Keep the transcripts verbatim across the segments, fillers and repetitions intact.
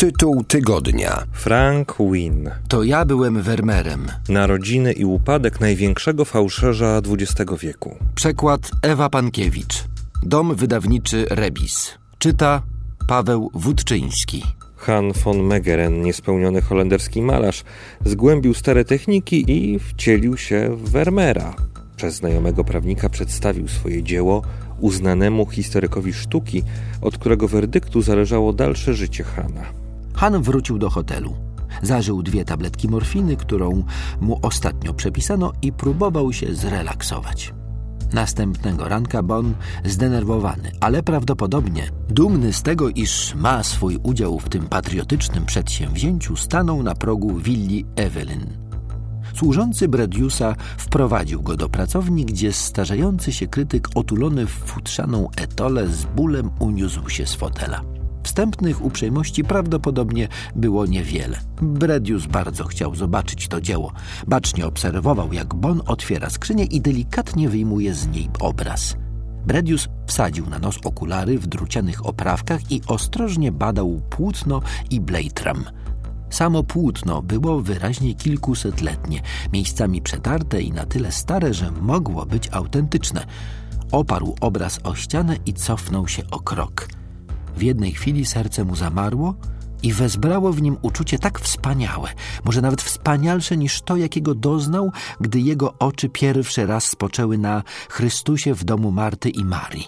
Tytuł tygodnia. Frank Wynne. To ja byłem Vermeerem. Narodziny i upadek największego fałszerza dwudziestego wieku. Przekład Ewa Pankiewicz. Dom wydawniczy Rebis. Czyta Paweł Wódczyński. Han von Meegeren, niespełniony holenderski malarz, zgłębił stare techniki i wcielił się w Vermeera. Przez znajomego prawnika przedstawił swoje dzieło uznanemu historykowi sztuki, od którego werdyktu zależało dalsze życie Hana. Han wrócił do hotelu. Zażył dwie tabletki morfiny, którą mu ostatnio przepisano, i próbował się zrelaksować. Następnego ranka Bon, zdenerwowany, ale prawdopodobnie dumny z tego, iż ma swój udział w tym patriotycznym przedsięwzięciu, stanął na progu willi Evelyn. Służący Brediusa wprowadził go do pracowni, gdzie starzejący się krytyk, otulony w futrzaną etolę, z bólem uniósł się z fotela. Wstępnych uprzejmości prawdopodobnie było niewiele. Bredius bardzo chciał zobaczyć to dzieło. Bacznie obserwował, jak Bon otwiera skrzynię i delikatnie wyjmuje z niej obraz. Bredius wsadził na nos okulary w drucianych oprawkach i ostrożnie badał płótno i blejtram. Samo płótno było wyraźnie kilkusetletnie, miejscami przetarte i na tyle stare, że mogło być autentyczne. Oparł obraz o ścianę i cofnął się o krok. W jednej chwili serce mu zamarło i wezbrało w nim uczucie tak wspaniałe, może nawet wspanialsze niż to, jakiego doznał, gdy jego oczy pierwszy raz spoczęły na Chrystusie w domu Marty i Marii.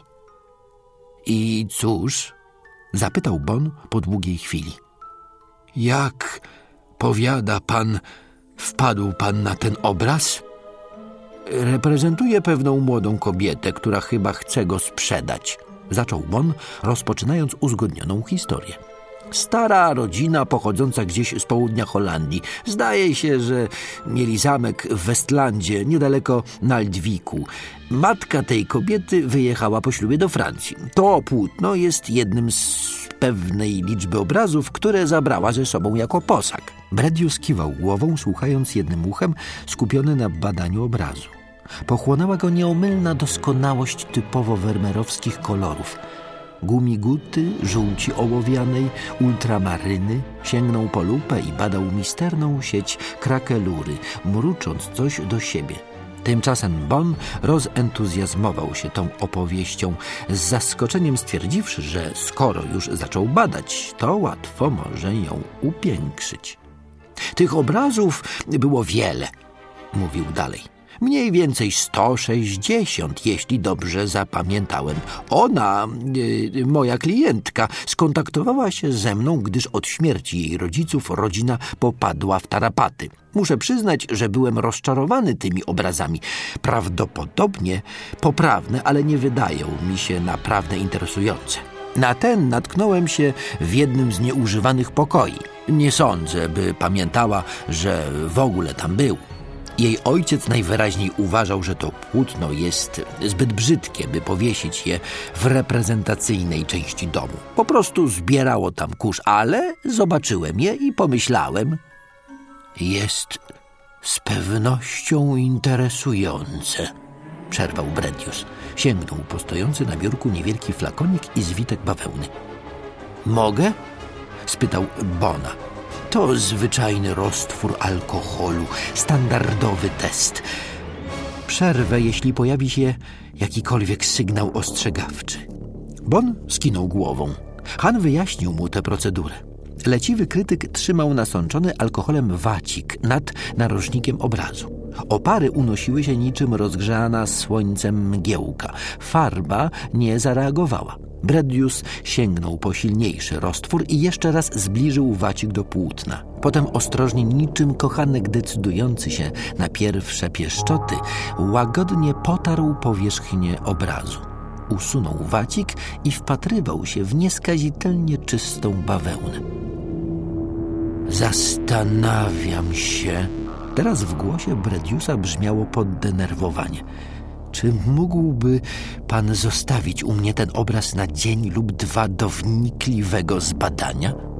I cóż? Zapytał Bon po długiej chwili. Jak, powiada pan, wpadł pan na ten obraz? Reprezentuje pewną młodą kobietę, która chyba chce go sprzedać. Zaczął Bon, rozpoczynając uzgodnioną historię. Stara rodzina pochodząca gdzieś z południa Holandii. Zdaje się, że mieli zamek w Westlandzie, niedaleko Naldwiku. Matka tej kobiety wyjechała po ślubie do Francji. To płótno jest jednym z pewnej liczby obrazów, które zabrała ze sobą jako posag. Bredius kiwał głową, słuchając jednym uchem, skupiony na badaniu obrazu. Pochłonęła go nieomylna doskonałość typowo wermeerowskich kolorów. Gumiguty, żółci ołowianej, ultramaryny. Sięgnął po lupę i badał misterną sieć krakelury, mrucząc coś do siebie. Tymczasem Bon rozentuzjazmował się tą opowieścią, z zaskoczeniem stwierdziwszy, że skoro już zaczął badać, to łatwo może ją upiększyć. Tych obrazów było wiele, mówił dalej. Mniej więcej sto sześćdziesiąt, jeśli dobrze zapamiętałem. Ona, yy, moja klientka, skontaktowała się ze mną, gdyż od śmierci jej rodziców rodzina popadła w tarapaty. Muszę przyznać, że byłem rozczarowany tymi obrazami. Prawdopodobnie poprawne, ale nie wydają mi się naprawdę interesujące. Na ten natknąłem się w jednym z nieużywanych pokoi. Nie sądzę, by pamiętała, że w ogóle tam był. Jej ojciec najwyraźniej uważał, że to płótno jest zbyt brzydkie, by powiesić je w reprezentacyjnej części domu. Po prostu zbierało tam kurz, ale zobaczyłem je i pomyślałem: jest z pewnością interesujące. Przerwał Bredius. Sięgnął po stojący na biurku niewielki flakonik i zwitek bawełny. Mogę? Spytał Bona. To zwyczajny roztwór alkoholu, standardowy test. Przerwę, jeśli pojawi się jakikolwiek sygnał ostrzegawczy. Bon skinął głową. Han wyjaśnił mu tę procedurę. Leciwy krytyk trzymał nasączony alkoholem wacik nad narożnikiem obrazu. Opary unosiły się niczym rozgrzana słońcem mgiełka. Farba nie zareagowała. Bredius sięgnął po silniejszy roztwór i jeszcze raz zbliżył wacik do płótna. Potem ostrożnie, niczym kochanek decydujący się na pierwsze pieszczoty, łagodnie potarł powierzchnię obrazu. Usunął wacik i wpatrywał się w nieskazitelnie czystą bawełnę. Zastanawiam się... Teraz w głosie Brediusa brzmiało poddenerwowanie. Czy mógłby pan zostawić u mnie ten obraz na dzień lub dwa do wnikliwego zbadania?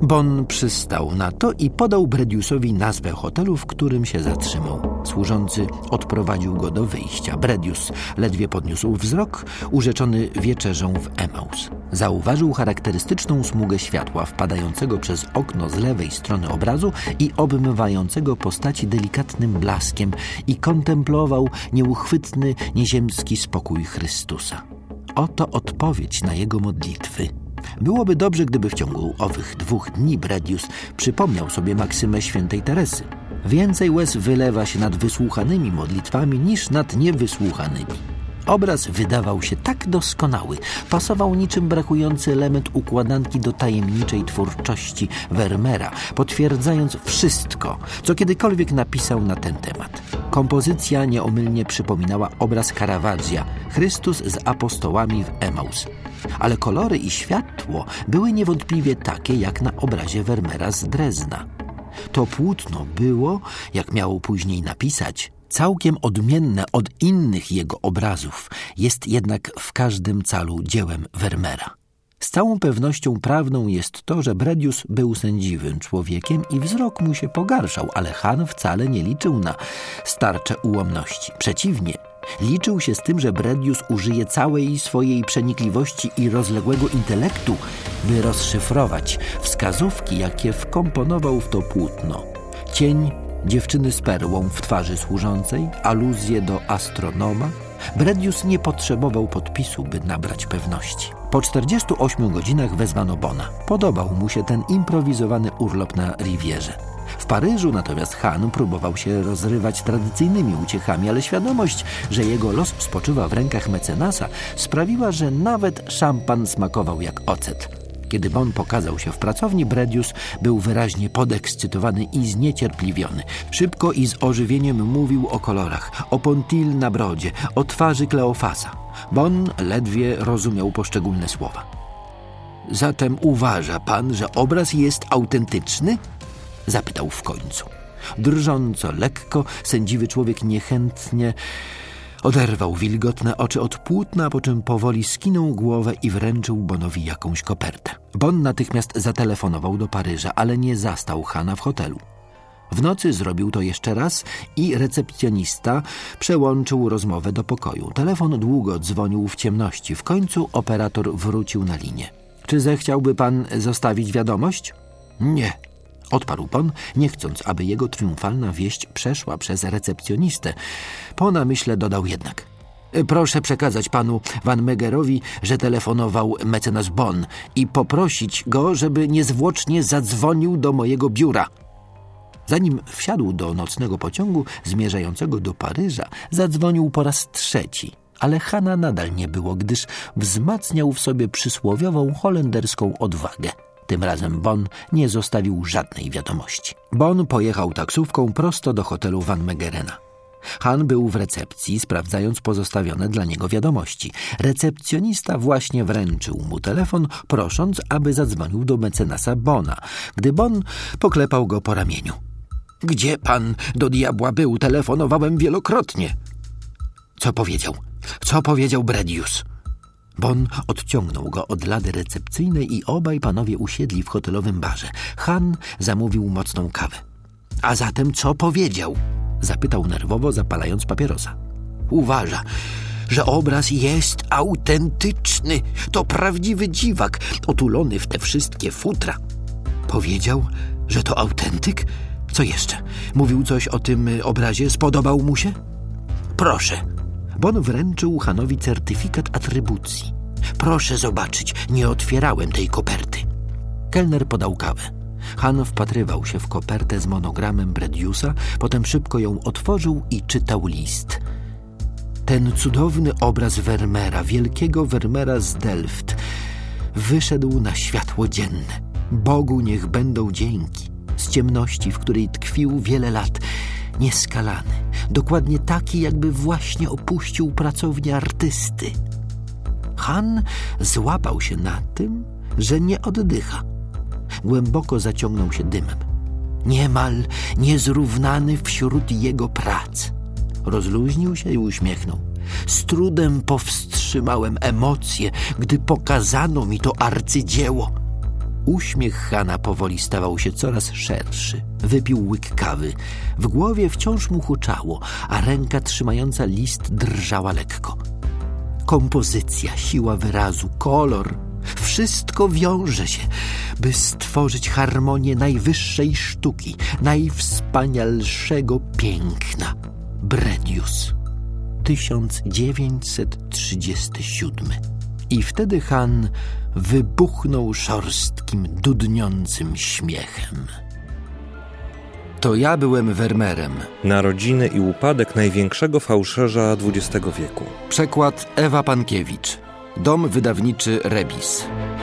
Bon przystał na to i podał Brediusowi nazwę hotelu, w którym się zatrzymał. Służący odprowadził go do wyjścia. Bredius ledwie podniósł wzrok, urzeczony wieczerzą w Emaus. Zauważył charakterystyczną smugę światła wpadającego przez okno z lewej strony obrazu i obmywającego postaci delikatnym blaskiem i kontemplował nieuchwytny, nieziemski spokój Chrystusa. Oto odpowiedź na jego modlitwy. Byłoby dobrze, gdyby w ciągu owych dwóch dni Bredius przypomniał sobie maksymę świętej Teresy. Więcej łez wylewa się nad wysłuchanymi modlitwami niż nad niewysłuchanymi. Obraz wydawał się tak doskonały, pasował niczym brakujący element układanki do tajemniczej twórczości Vermeera, potwierdzając wszystko, co kiedykolwiek napisał na ten temat. Kompozycja nieomylnie przypominała obraz Caravaggia, Chrystus z apostołami w Emaus. Ale kolory i światło były niewątpliwie takie, jak na obrazie Vermeera z Drezna. To płótno było, jak miał później napisać, całkiem odmienne od innych jego obrazów, jest jednak w każdym calu dziełem Vermeera. Z całą pewnością prawdą jest to, że Bredius był sędziwym człowiekiem i wzrok mu się pogarszał, ale Han wcale nie liczył na starcze ułomności. Przeciwnie, liczył się z tym, że Bredius użyje całej swojej przenikliwości i rozległego intelektu, by rozszyfrować wskazówki, jakie wkomponował w to płótno. Cień dziewczyny z perłą w twarzy służącej, aluzje do astronoma. Bredius nie potrzebował podpisu, by nabrać pewności. Po czterdziestu ośmiu godzinach wezwano Bona. Podobał mu się ten improwizowany urlop na Rivierze. W Paryżu natomiast Han próbował się rozrywać tradycyjnymi uciechami, ale świadomość, że jego los spoczywa w rękach mecenasa, sprawiła, że nawet szampan smakował jak ocet. Kiedy Bon pokazał się w pracowni, Bredius był wyraźnie podekscytowany i zniecierpliwiony. Szybko i z ożywieniem mówił o kolorach, o Pontil na brodzie, o twarzy Kleofasa. Bon ledwie rozumiał poszczególne słowa. Zatem uważa pan, że obraz jest autentyczny? Zapytał w końcu. Drżąco, lekko, sędziwy człowiek niechętnie oderwał wilgotne oczy od płótna, po czym powoli skinął głowę i wręczył Bonowi jakąś kopertę. Bon natychmiast zatelefonował do Paryża, ale nie zastał Hana w hotelu. W nocy zrobił to jeszcze raz i recepcjonista przełączył rozmowę do pokoju. Telefon długo dzwonił w ciemności. W końcu operator wrócił na linię. Czy zechciałby pan zostawić wiadomość? Nie. Odparł Bon, nie chcąc, aby jego triumfalna wieść przeszła przez recepcjonistę. Po namyśle dodał jednak. Proszę przekazać panu Van Megerowi, że telefonował mecenas Bon i poprosić go, żeby niezwłocznie zadzwonił do mojego biura. Zanim wsiadł do nocnego pociągu zmierzającego do Paryża, zadzwonił po raz trzeci. Ale Hana nadal nie było, gdyż wzmacniał w sobie przysłowiową holenderską odwagę. Tym razem Bon nie zostawił żadnej wiadomości. Bon pojechał taksówką prosto do hotelu Van Megerena. Han był w recepcji, sprawdzając pozostawione dla niego wiadomości. Recepcjonista właśnie wręczył mu telefon, prosząc, aby zadzwonił do mecenasa Bona, gdy Bon poklepał go po ramieniu. Gdzie pan do diabła był? Telefonowałem wielokrotnie. Co powiedział? Co powiedział Bredius? Bon odciągnął go od lady recepcyjnej i obaj panowie usiedli w hotelowym barze. Han zamówił mocną kawę. A zatem co powiedział? Zapytał nerwowo, zapalając papierosa. Uważa, że obraz jest autentyczny. To prawdziwy dziwak, otulony w te wszystkie futra. Powiedział, że to autentyk? Co jeszcze? Mówił coś o tym obrazie? Spodobał mu się? Proszę. Bon wręczył Hanowi certyfikat atrybucji. Proszę zobaczyć, nie otwierałem tej koperty. Kelner podał kawę. Han wpatrywał się w kopertę z monogramem Brediusa, potem szybko ją otworzył i czytał list. Ten cudowny obraz Vermeera, wielkiego Vermeera z Delft, wyszedł na światło dzienne. Bogu niech będą dzięki. Z ciemności, w której tkwił wiele lat, nieskalany, dokładnie taki, jakby właśnie opuścił pracownię artysty. Han złapał się na tym, że nie oddycha. Głęboko zaciągnął się dymem. Niemal niezrównany wśród jego prac. Rozluźnił się i uśmiechnął. Z trudem powstrzymałem emocje, gdy pokazano mi to arcydzieło. Uśmiech Hana powoli stawał się coraz szerszy. Wypił łyk kawy. W głowie wciąż mu huczało, a ręka trzymająca list drżała lekko. Kompozycja, siła wyrazu, kolor, wszystko wiąże się, by stworzyć harmonię najwyższej sztuki, najwspanialszego piękna. Bredius, tysiąc dziewięćset trzydziesty siódmy. I wtedy Han wybuchnął szorstkim, dudniącym śmiechem. To ja byłem Vermeerem. Narodziny i upadek największego fałszerza dwudziestego wieku. Przekład Ewa Pankiewicz. Dom wydawniczy Rebis.